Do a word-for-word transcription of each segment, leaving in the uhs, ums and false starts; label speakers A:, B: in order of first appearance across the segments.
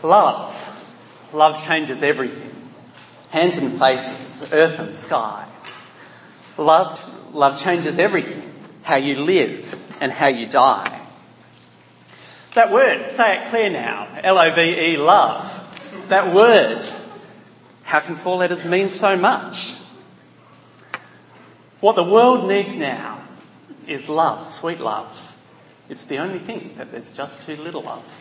A: Love. Love changes everything. Hands and faces, earth and sky. Love, love changes everything. How you live and how you die. That word, say it clear now. L O V E, love. That word. How can four letters mean so much? What the world needs now is love, sweet love. It's the only thing that there's just too little of.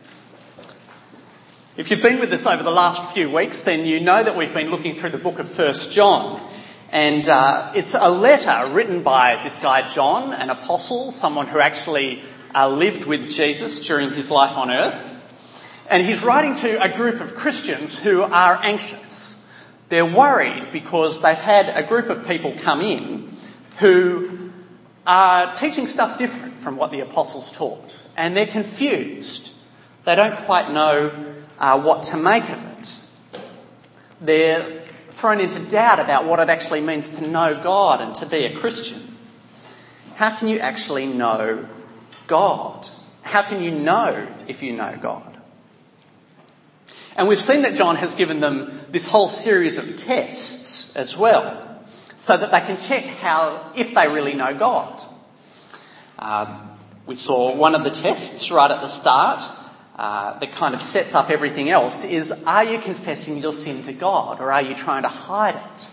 A: If you've been with us over the last few weeks, then you know that we've been looking through the book of First John. And uh, it's a letter written by this guy John, an apostle, someone who actually uh, lived with Jesus during his life on earth. And he's writing to a group of Christians who are anxious. They're worried because they've had a group of people come in who are teaching stuff different from what the apostles taught. And they're confused. They don't quite know uh, what to make of it. They're thrown into doubt about what it actually means to know God and to be a Christian. How can you actually know God? How can you know if you know God? And we've seen that John has given them this whole series of tests as well, so that they can check how, if they really know God. Um, we saw one of the tests right at the start uh, that kind of sets up everything else is, are you confessing your sin to God or are you trying to hide it?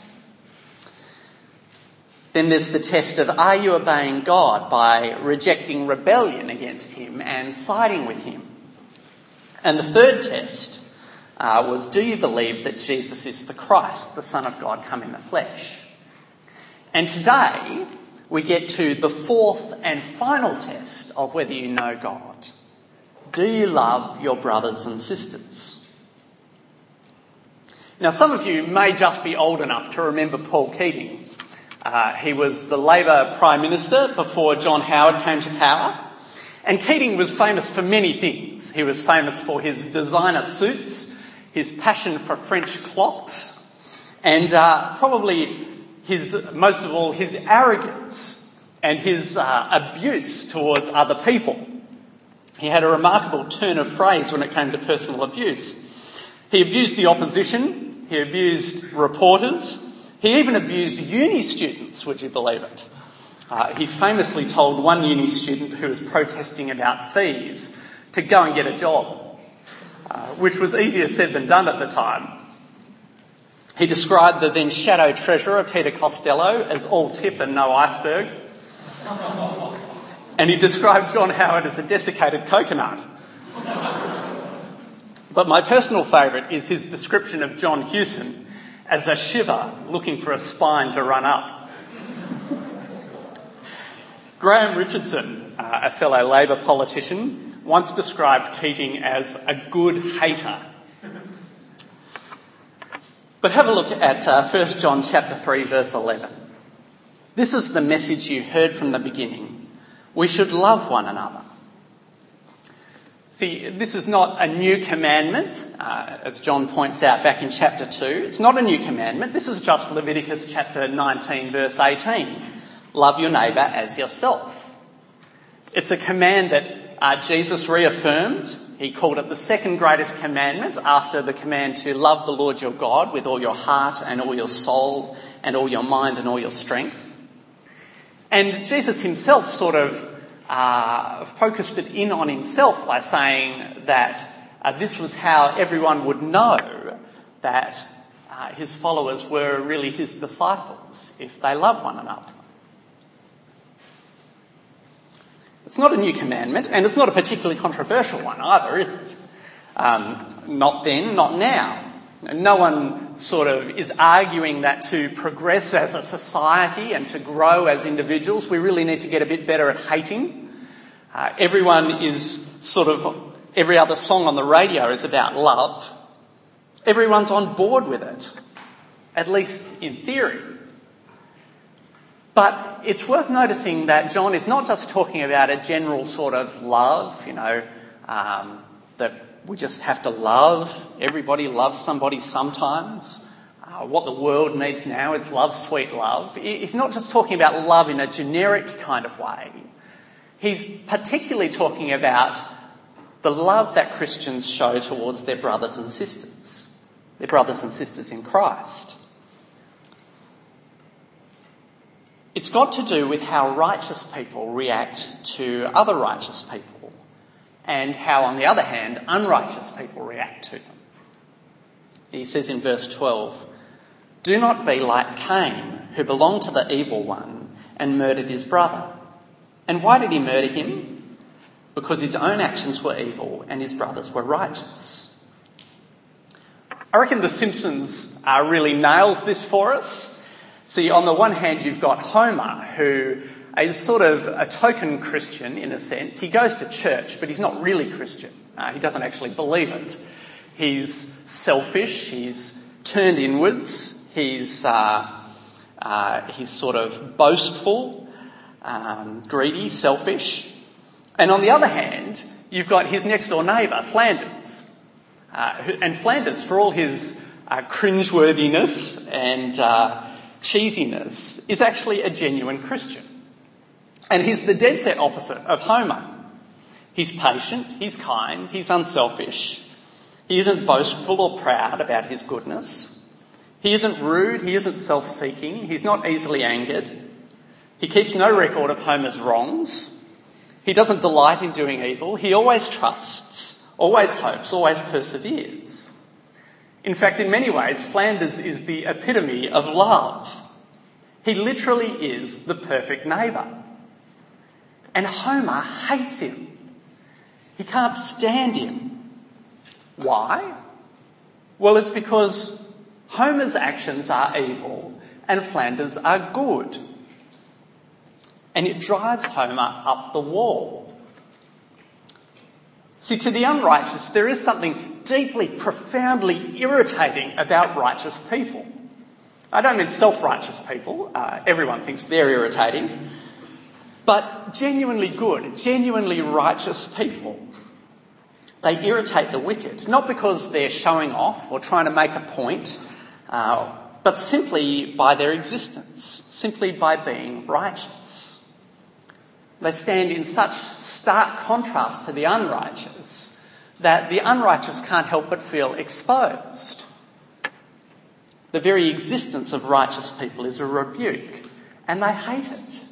A: Then there's the test of, are you obeying God by rejecting rebellion against him and siding with him? And the third test uh, was, do you believe that Jesus is the Christ, the Son of God come in the flesh? And today we get to the fourth and final test of whether you know God. Do you love your brothers and sisters? Now, some of you may just be old enough to remember Paul Keating. Uh, he was the Labor Prime Minister before John Howard came to power. And Keating was famous for many things. He was famous for his designer suits, his passion for French clocks, and uh, probably his, most of all, his arrogance and his uh, abuse towards other people. He had a remarkable turn of phrase when it came to personal abuse. He abused the opposition, he abused reporters, he even abused uni students, would you believe it? Uh, he famously told one uni student who was protesting about fees to go and get a job, uh, which was easier said than done at the time. He described the then shadow treasurer, Peter Costello, as all tip and no iceberg. And he described John Howard as a desiccated coconut. But my personal favourite is his description of John Hewson as a shiver looking for a spine to run up. Graham Richardson, uh, a fellow Labor politician, once described Keating as a good hater. But have a look at uh, First John chapter three, verse eleven. This is the message you heard from the beginning. We should love one another. See, this is not a new commandment, uh, as John points out back in chapter two. It's not a new commandment. This is just Leviticus chapter nineteen, verse eighteen. Love your neighbour as yourself. It's a command that uh, Jesus reaffirmed. He called it the second greatest commandment after the command to love the Lord your God with all your heart and all your soul and all your mind and all your strength. And Jesus himself sort of uh, focused it in on himself by saying that uh, this was how everyone would know that uh, his followers were really his disciples, if they love one another. It's not a new commandment, and it's not a particularly controversial one either, is it? Um, not then, not now. No one sort of is arguing that to progress as a society and to grow as individuals, we really need to get a bit better at hating. Uh, everyone is sort of, every other song on the radio is about love. Everyone's on board with it, at least in theory. But it's worth noticing that John is not just talking about a general sort of love, you know, um, that we just have to love. Everybody loves somebody sometimes. Uh, what the world needs now is love, sweet love. He's not just talking about love in a generic kind of way. He's particularly talking about the love that Christians show towards their brothers and sisters, their brothers and sisters in Christ. It's got to do with how righteous people react to other righteous people and how, on the other hand, unrighteous people react to them. He says in verse twelve, "Do not be like Cain, who belonged to the evil one and murdered his brother. And why did he murder him? Because his own actions were evil and his brothers were righteous." I reckon The Simpsons uh, really nails this for us. See, on the one hand, you've got Homer, who is sort of a token Christian in a sense. He goes to church, but he's not really Christian. Uh, he doesn't actually believe it. He's selfish. He's turned inwards. He's uh, uh, he's sort of boastful, um, greedy, selfish. And on the other hand, you've got his next door neighbour, Flanders. Uh, who, and Flanders, for all his uh, cringeworthiness and uh, cheesiness, is actually a genuine Christian. And he's the dead set opposite of Homer. He's patient, he's kind, he's unselfish. He isn't boastful or proud about his goodness. He isn't rude, he isn't self-seeking, he's not easily angered. He keeps no record of Homer's wrongs. He doesn't delight in doing evil. He always trusts, always hopes, always perseveres. In fact, in many ways, Flanders is the epitome of love. He literally is the perfect neighbour. And Homer hates him. He can't stand him. Why? Well, it's because Homer's actions are evil and Flanders are good. And it drives Homer up the wall. See, to the unrighteous, there is something deeply, profoundly irritating about righteous people. I don't mean self-righteous people. Uh, everyone thinks they're irritating. But genuinely good, genuinely righteous people, they irritate the wicked, not because they're showing off or trying to make a point, uh, but simply by their existence, simply by being righteous. They stand in such stark contrast to the unrighteous that the unrighteous can't help but feel exposed. The very existence of righteous people is a rebuke, and they hate it.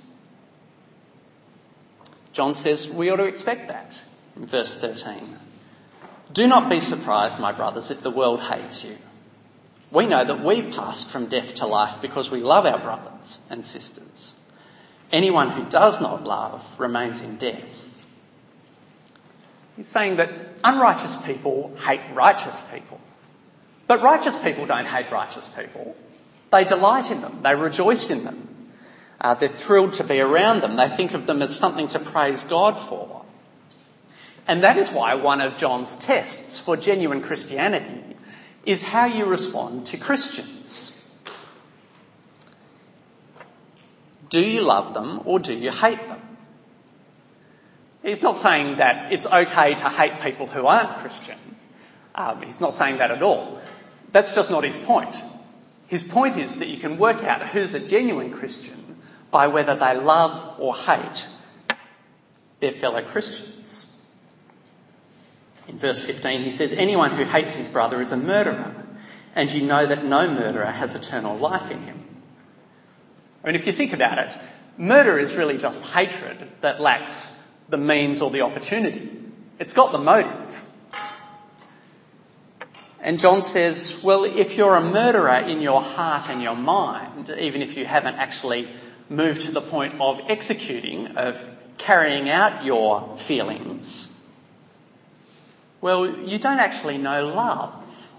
A: John says we ought to expect that in verse thirteen. "Do not be surprised, my brothers, if the world hates you. We know that we've passed from death to life because we love our brothers and sisters. Anyone who does not love remains in death." He's saying that unrighteous people hate righteous people. But righteous people don't hate righteous people. They delight in them. They rejoice in them. Uh, they're thrilled to be around them. They think of them as something to praise God for. And that is why one of John's tests for genuine Christianity is how you respond to Christians. Do you love them or do you hate them? He's not saying that it's okay to hate people who aren't Christian. Um, he's not saying that at all. That's just not his point. His point is that you can work out who's a genuine Christian by whether they love or hate their fellow Christians. In verse fifteen he says, "Anyone who hates his brother is a murderer, and you know that no murderer has eternal life in him." I mean, if you think about it, murder is really just hatred that lacks the means or the opportunity. It's got the motive. And John says, well, if you're a murderer in your heart and your mind, even if you haven't actually moved to the point of executing, of carrying out your feelings, well, you don't actually know love.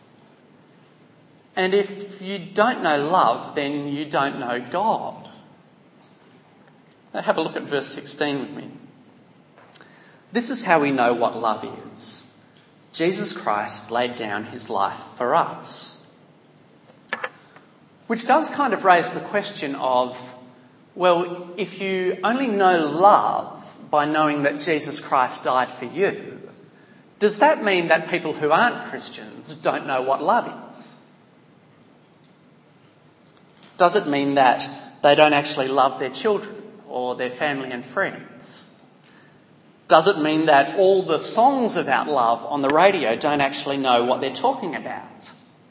A: And if you don't know love, then you don't know God. Now have a look at verse sixteen with me. "This is how we know what love is. Jesus Christ laid down his life for us." Which does kind of raise the question of, well, if you only know love by knowing that Jesus Christ died for you, does that mean that people who aren't Christians don't know what love is? Does it mean that they don't actually love their children or their family and friends? Does it mean that all the songs about love on the radio don't actually know what they're talking about?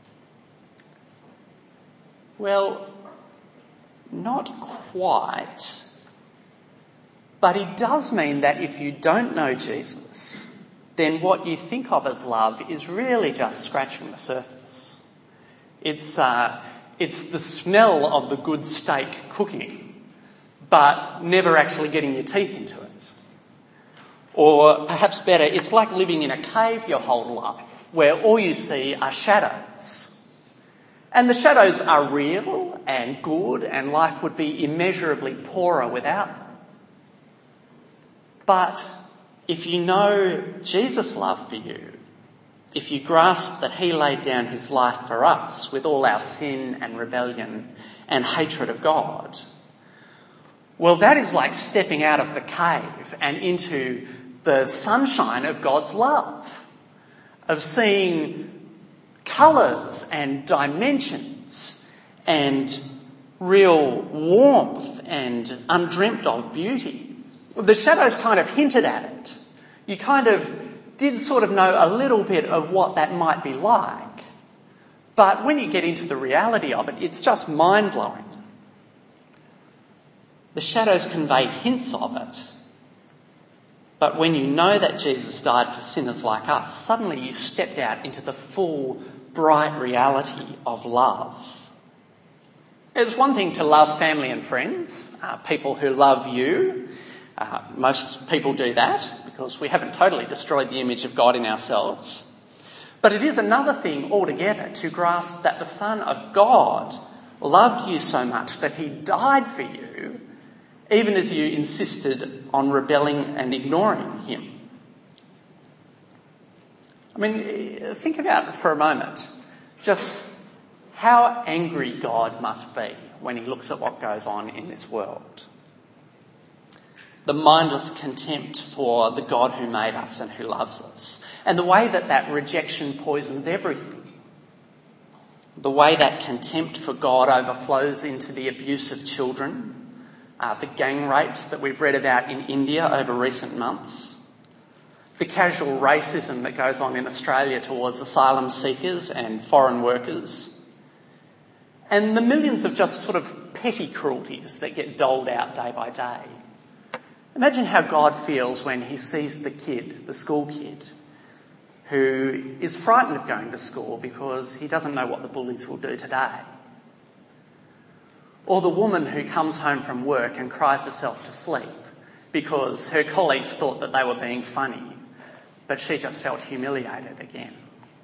A: Well, not quite. But it does mean that if you don't know Jesus, then what you think of as love is really just scratching the surface. It's, uh, it's the smell of the good steak cooking, but never actually getting your teeth into it. Or perhaps better, it's like living in a cave your whole life, where all you see are shadows. And the shadows are real and good, and life would be immeasurably poorer without them. But if you know Jesus' love for you, if you grasp that he laid down his life for us with all our sin and rebellion and hatred of God, well, that is like stepping out of the cave and into the sunshine of God's love, of seeing colours and dimensions and real warmth and undreamt of beauty. The shadows kind of hinted at it. You kind of did sort of know a little bit of what that might be like. But when you get into the reality of it, it's just mind-blowing. The shadows convey hints of it. But when you know that Jesus died for sinners like us, suddenly you stepped out into the full, bright reality of love. It's one thing to love family and friends, uh, people who love you. Uh, most people do that because we haven't totally destroyed the image of God in ourselves. But it is another thing altogether to grasp that the Son of God loved you so much that he died for you, even as you insisted on rebelling and ignoring him. I mean, think about it for a moment. Just how angry God must be when he looks at what goes on in this world. The mindless contempt for the God who made us and who loves us. And the way that that rejection poisons everything. The way that contempt for God overflows into the abuse of children. Uh, the gang rapes that we've read about in India over recent months. The casual racism that goes on in Australia towards asylum seekers and foreign workers. And the millions of just sort of petty cruelties that get doled out day by day. Imagine how God feels when he sees the kid, the school kid, who is frightened of going to school because he doesn't know what the bullies will do today. Or the woman who comes home from work and cries herself to sleep because her colleagues thought that they were being funny, but she just felt humiliated again.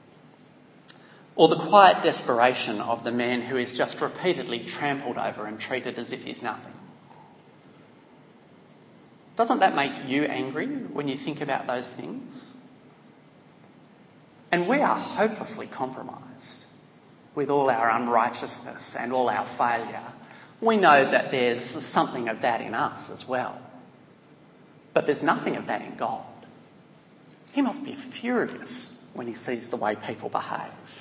A: Or the quiet desperation of the man who is just repeatedly trampled over and treated as if he's nothing. Doesn't that make you angry when you think about those things? And we are hopelessly compromised with all our unrighteousness and all our failure. We know that there's something of that in us as well. But there's nothing of that in God. He must be furious when he sees the way people behave.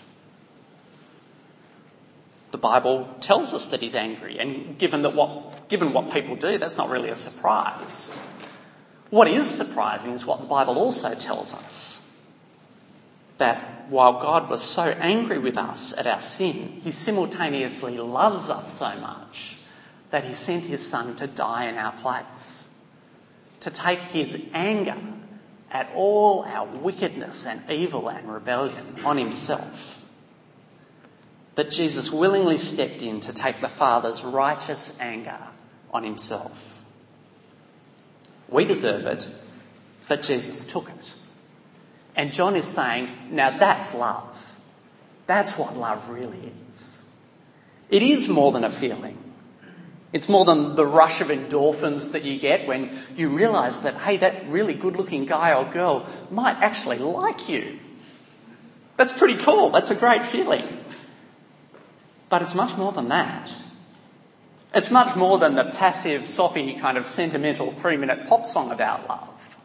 A: The Bible tells us that he's angry, and given that what given what people do, that's not really a surprise. What is surprising is what the Bible also tells us. That while God was so angry with us at our sin, he simultaneously loves us so much that he sent his Son to die in our place, to take his anger at all our wickedness and evil and rebellion on himself. That Jesus willingly stepped in to take the Father's righteous anger on himself. We deserve it, but Jesus took it. And John is saying, now that's love. That's what love really is. It is more than a feeling. It's more than the rush of endorphins that you get when you realise that, hey, that really good-looking guy or girl might actually like you. That's pretty cool. That's a great feeling. But it's much more than that. It's much more than the passive, soppy, kind of sentimental three-minute pop song about love.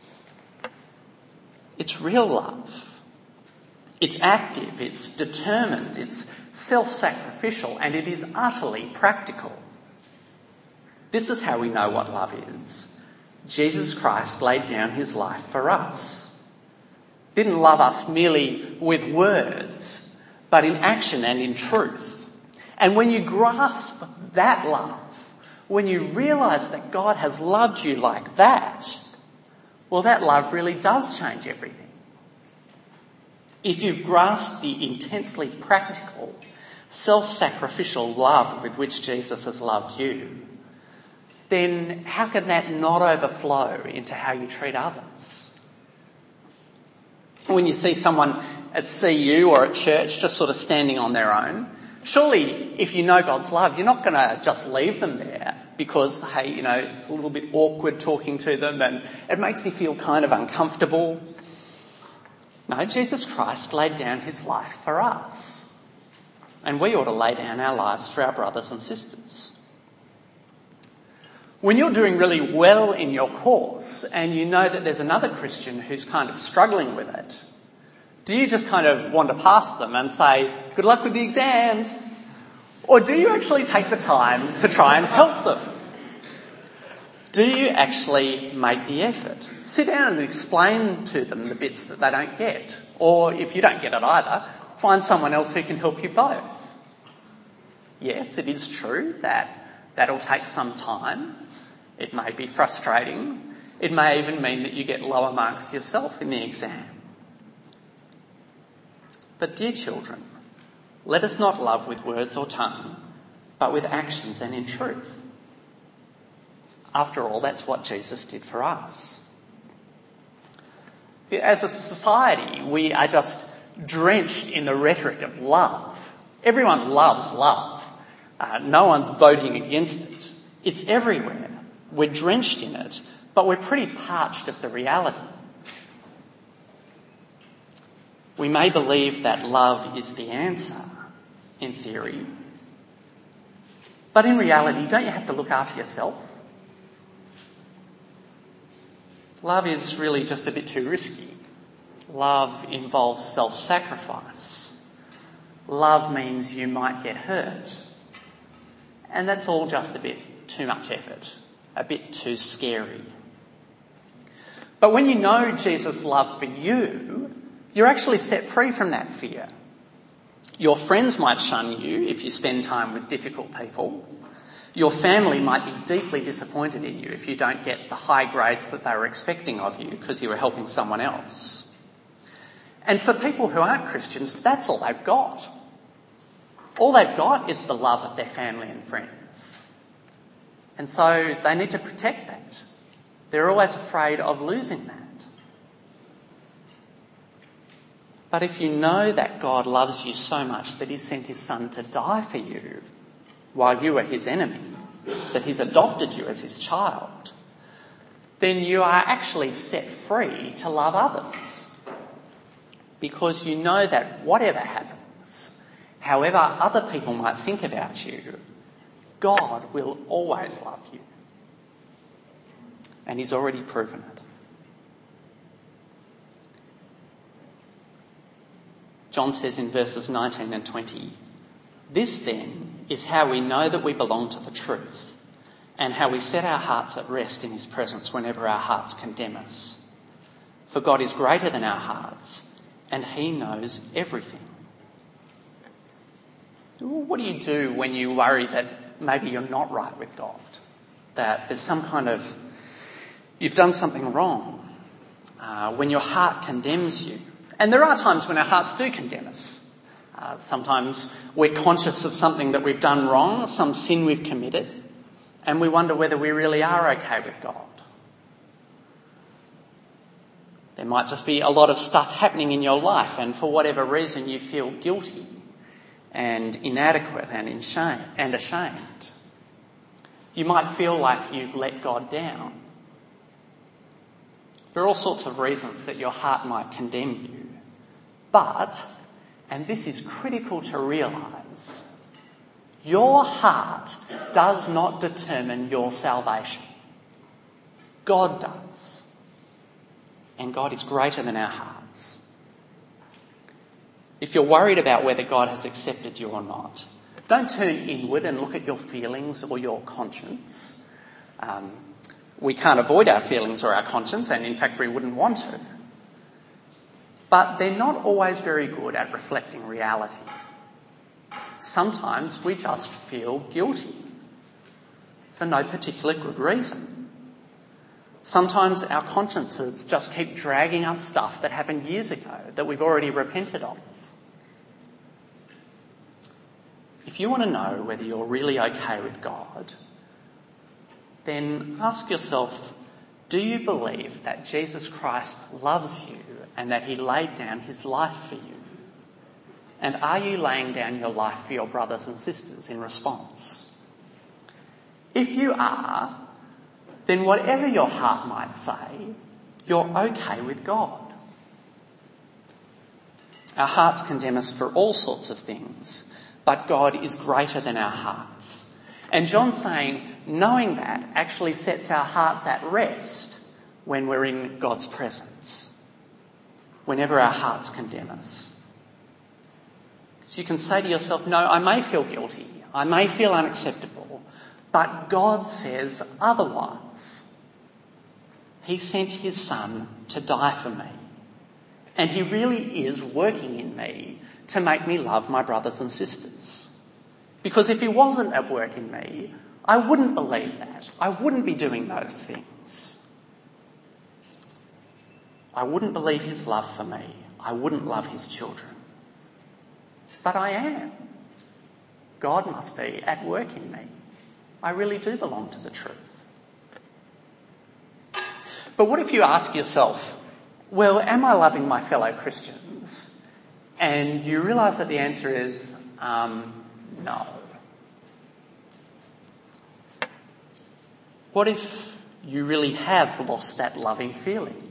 A: It's real love. It's active, it's determined, it's self-sacrificial, and it is utterly practical. This is how we know what love is. Jesus Christ laid down his life for us. Didn't love us merely with words, but in action and in truth. And when you grasp that love, when you realise that God has loved you like that, well, that love really does change everything. If you've grasped the intensely practical, self-sacrificial love with which Jesus has loved you, then how can that not overflow into how you treat others? When you see someone at C U or at church just sort of standing on their own, surely if you know God's love, you're not going to just leave them there because, hey, you know, it's a little bit awkward talking to them and it makes me feel kind of uncomfortable. No, Jesus Christ laid down his life for us. And we ought to lay down our lives for our brothers and sisters. When you're doing really well in your course and you know that there's another Christian who's kind of struggling with it, do you just kind of wander past them and say, good luck with the exams? Or do you actually take the time to try and help them? Do you actually make the effort? Sit down and explain to them the bits that they don't get. Or if you don't get it either, find someone else who can help you both. Yes, it is true that that'll take some time. It may be frustrating. It may even mean that you get lower marks yourself in the exam. But dear children, let us not love with words or tongue, but with actions and in truth. After all, that's what Jesus did for us. See, as a society, we are just drenched in the rhetoric of love. Everyone loves love. Uh, no one's voting against it. It's everywhere. We're drenched in it, but we're pretty parched of the reality. We may believe that love is the answer, in theory. But in reality, don't you have to look after yourself? Love is really just a bit too risky. Love involves self-sacrifice. Love means you might get hurt. And that's all just a bit too much effort, a bit too scary. But when you know Jesus' love for you, you're actually set free from that fear. Your friends might shun you if you spend time with difficult people. Your family might be deeply disappointed in you if you don't get the high grades that they were expecting of you because you were helping someone else. And for people who aren't Christians, that's all they've got. All they've got is the love of their family and friends. And so they need to protect that. They're always afraid of losing that. But if you know that God loves you so much that he sent his son to die for you while you were his enemy, that he's adopted you as his child, then you are actually set free to love others. Because you know that whatever happens, however other people might think about you, God will always love you. And he's already proven it. John says in verses nineteen and twenty, "This then is how we know that we belong to the truth, and how we set our hearts at rest in his presence whenever our hearts condemn us. For God is greater than our hearts, and he knows everything." What do you do when you worry that maybe you're not right with God? That there's some kind of, you've done something wrong. Uh, when your heart condemns you. And there are times when our hearts do condemn us. Uh, sometimes we're conscious of something that we've done wrong, some sin we've committed, and we wonder whether we really are okay with God. There might just be a lot of stuff happening in your life, and for whatever reason you feel guilty and inadequate and in shame and ashamed. You might feel like you've let God down. There are all sorts of reasons that your heart might condemn you. But, and this is critical to realise, your heart does not determine your salvation. God does. And God is greater than our hearts. If you're worried about whether God has accepted you or not, don't turn inward and look at your feelings or your conscience. Um, We can't avoid our feelings or our conscience, and in fact we wouldn't want to. But they're not always very good at reflecting reality. Sometimes we just feel guilty for no particular good reason. Sometimes our consciences just keep dragging up stuff that happened years ago that we've already repented of. If you want to know whether you're really okay with God, then ask yourself, do you believe that Jesus Christ loves you and that he laid down his life for you? And are you laying down your life for your brothers and sisters in response? If you are, then whatever your heart might say, you're okay with God. Our hearts condemn us for all sorts of things, but God is greater than our hearts. And John's saying, knowing that actually sets our hearts at rest when we're in God's presence, whenever our hearts condemn us. So you can say to yourself, no, I may feel guilty, I may feel unacceptable, but God says otherwise. He sent his son to die for me, and he really is working in me to make me love my brothers and sisters. Because if he wasn't at work in me, I wouldn't believe that. I wouldn't be doing those things. I wouldn't believe his love for me. I wouldn't love his children. But I am. God must be at work in me. I really do belong to the truth. But what if you ask yourself, well, am I loving my fellow Christians? And you realise that the answer is, um, no. What if you really have lost that loving feeling?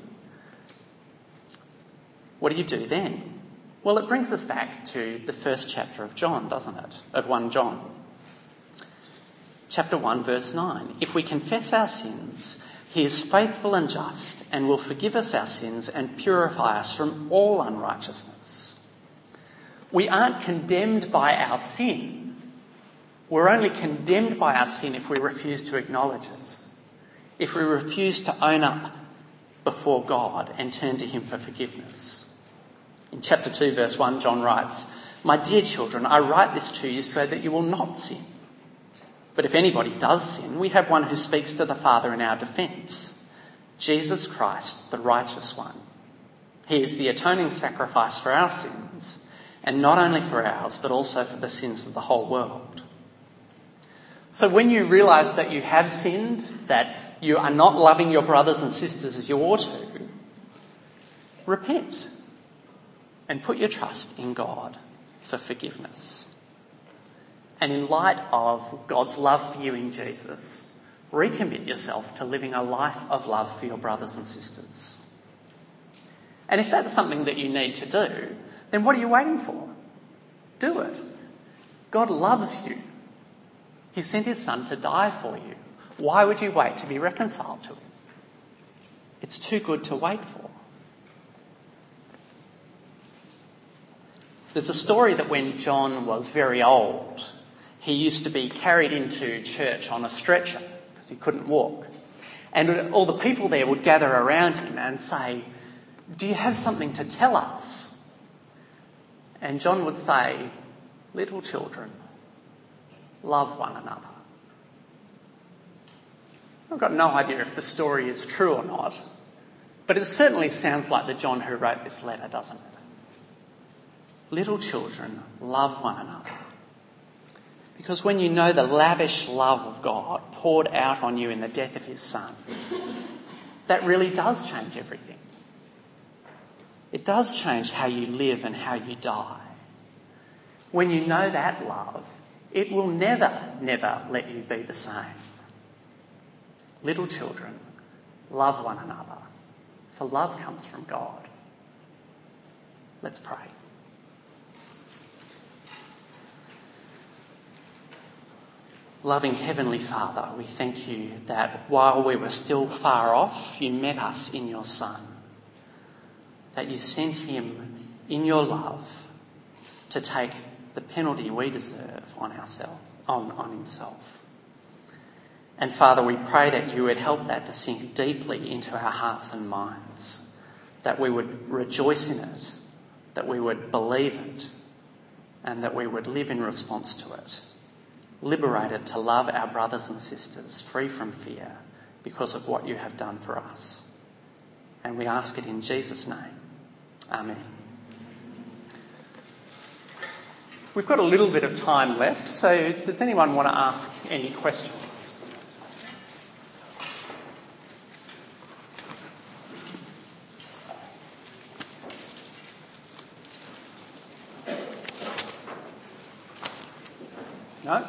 A: What do you do then? Well, it brings us back to the first chapter of John, doesn't it? Of First John. Chapter one, verse nine. If we confess our sins, he is faithful and just and will forgive us our sins and purify us from all unrighteousness. We aren't condemned by our sin. We're only condemned by our sin if we refuse to acknowledge it. If we refuse to own up before God and turn to him for forgiveness. In chapter two, verse one, John writes, "My dear children, I write this to you so that you will not sin. But if anybody does sin, we have one who speaks to the Father in our defence, Jesus Christ, the righteous one. He is the atoning sacrifice for our sins, and not only for ours, but also for the sins of the whole world." So when you realise that you have sinned, that you are not loving your brothers and sisters as you ought to, repent and put your trust in God for forgiveness. And in light of God's love for you in Jesus, recommit yourself to living a life of love for your brothers and sisters. And if that's something that you need to do, then what are you waiting for? Do it. God loves you. He sent his son to die for you. Why would you wait to be reconciled to him? It's too good to wait for. There's a story that when John was very old, he used to be carried into church on a stretcher because he couldn't walk. And all the people there would gather around him and say, "Do you have something to tell us?" And John would say, "Little children, love one another." I've got no idea if the story is true or not, but it certainly sounds like the John who wrote this letter, doesn't it? Little children, love one another. Because when you know the lavish love of God poured out on you in the death of his son, that really does change everything. It does change how you live and how you die. When you know that love, it will never, never let you be the same. Little children, love one another, for love comes from God. Let's pray. Loving Heavenly Father, we thank you that while we were still far off, you met us in your Son, that you sent him in your love to take the penalty we deserve on ourselves, on, on himself. And Father, we pray that you would help that to sink deeply into our hearts and minds, that we would rejoice in it, that we would believe it, and that we would live in response to it, liberated to love our brothers and sisters, free from fear, because of what you have done for us. And we ask it in Jesus' name. Amen. We've got a little bit of time left, so does anyone want to ask any questions? No?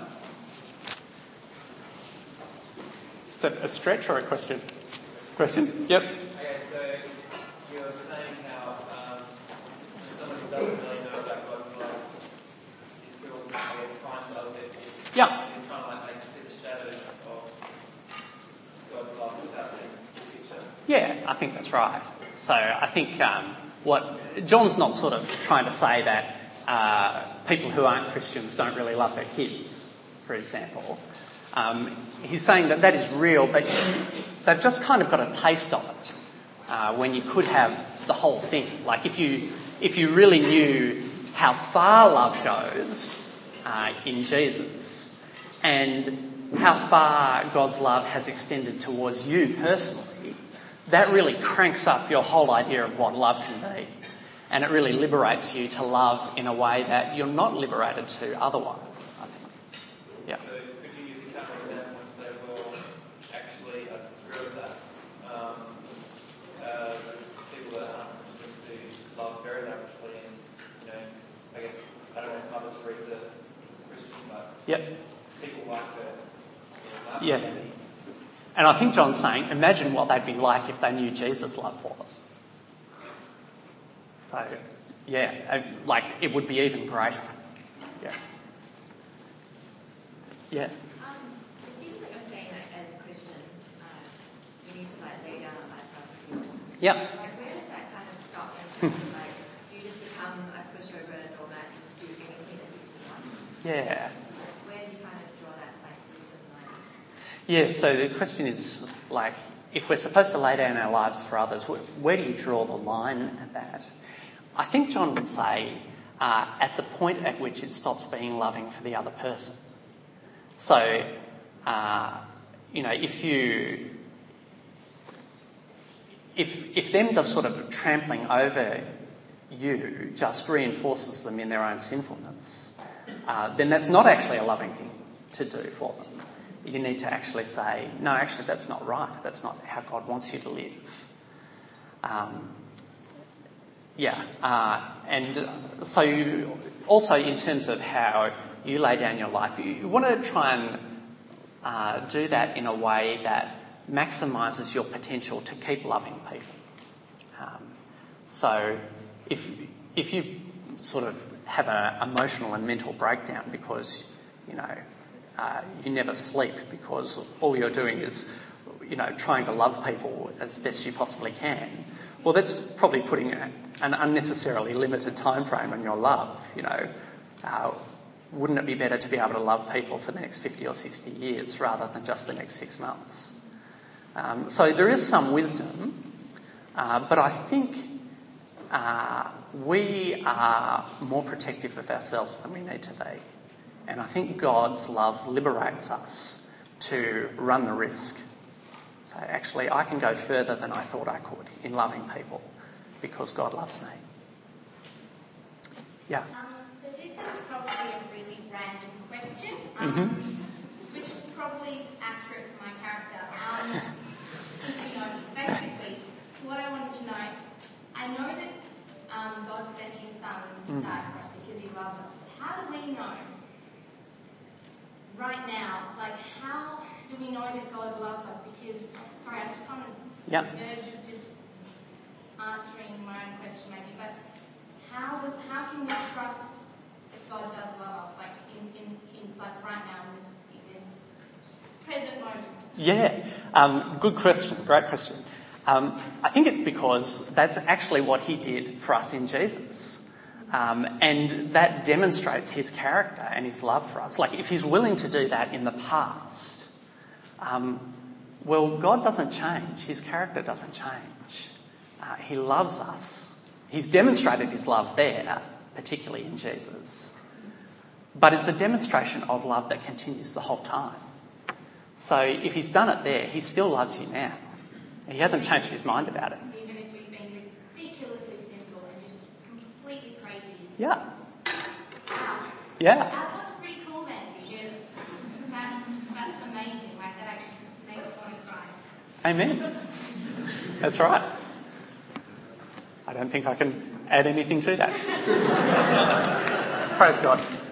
A: Is that a stretch or a question? Question? Yep.
B: Okay, so you're saying how um, someone who doesn't really know about God's love is still, I guess, trying to love people.
A: Yeah.
B: It's kind of like they can see the shadows of God's love without seeing the picture.
A: Yeah, I think that's right. So I think um, what John's not sort of trying to say that uh, people who aren't Christians don't really love their kids, for example. Um, he's saying that that is real, but they've just kind of got a taste of it uh, when you could have the whole thing. Like if you if you really knew how far love goes uh, in Jesus and how far God's love has extended towards you personally, that really cranks up your whole idea of what love can be. And it really liberates you to love in a way that you're not liberated to otherwise, I think. Yeah.
B: So could you use a counter example and say, well, actually, I disagree with that. Um, uh, there's people that aren't Christians who love very lavishly, and, you know, I guess, I don't know if Mother Teresa was a Christian, but
A: yep.
B: people like her.
A: Yeah. And I think John's saying, imagine what they'd be like if they knew Jesus' love for them. So, yeah, like it would be even greater. Yeah. Yeah.
C: Um, it seems like you're saying that as Christians, uh, we need to like lay down our life for other people.
A: Yeah.
C: Like, where does that kind of stop? In terms of, like, do you just become a pushover and all that and just do anything that you want?
A: Yeah.
C: Where do you kind of draw that like wisdom line?
A: Yeah. So the question is like, if we're supposed to lay down our lives for others, where, where do you draw the line at that? I think John would say uh, at the point at which it stops being loving for the other person. So, uh, you know, if you, if if them just sort of trampling over you just reinforces them in their own sinfulness, uh, then that's not actually a loving thing to do for them. You need to actually say, no, actually that's not right. That's not how God wants you to live. Um, Yeah, uh, and so you, also in terms of how you lay down your life, you, you want to try and uh, do that in a way that maximises your potential to keep loving people. Um, so if if you sort of have an emotional and mental breakdown because, you know, uh, you never sleep because all you're doing is, you know, trying to love people as best you possibly can, well, that's probably putting a, an unnecessarily limited time frame on your love. You know, uh, wouldn't it be better to be able to love people for the next fifty or sixty years rather than just the next six months? Um, so there is some wisdom, uh, but I think uh, we are more protective of ourselves than we need to be. And I think God's love liberates us to run the risk. So actually, I can go further than I thought I could in loving people because God loves me. Yeah.
D: Um, so this is probably a really random question, um,
A: Mm-hmm.
D: which is probably accurate for my character. Um, you know, basically, what I wanted to know, I know that um, God sent His Son to
A: Mm.
D: die for us because He loves us. But how do we know right now? Like, how do we know that God loves us? Because, sorry, I just on the
A: Yep.
D: verge of just answering my own question, maybe. But how do, how can we trust that God does love us? Like in, in, in like right now in this in this present moment.
A: Yeah, um, good question, great question. Um, I think it's because that's actually what He did for us in Jesus. Um, and that demonstrates His character and His love for us. Like if He's willing to do that in the past, Um, well, God doesn't change. His character doesn't change. Uh, he loves us. He's demonstrated his love there, particularly in Jesus. But it's a demonstration of love that continues the whole time. So if he's done it there, he still loves you now. He hasn't changed his mind about it.
D: Even if we've been ridiculously simple and just completely crazy.
A: Yeah.
D: Wow.
A: Yeah.
D: That's what's pretty cool then, because that's, that's amazing. Like, that actually makes me cry.
A: Amen. That's right. I don't think I can add anything to that. Praise God.